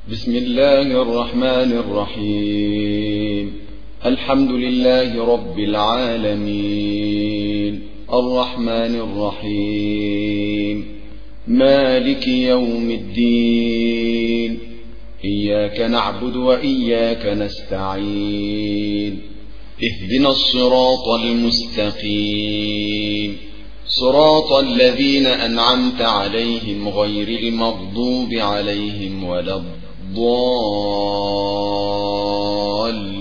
بسم الله الرحمن الرحيم. الحمد لله رب العالمين، الرحمن الرحيم، مالك يوم الدين، إياك نعبد وإياك نستعين، اهدنا الصراط المستقيم، صراط الذين أنعمت عليهم غير المغضوب عليهم ولا الضالين.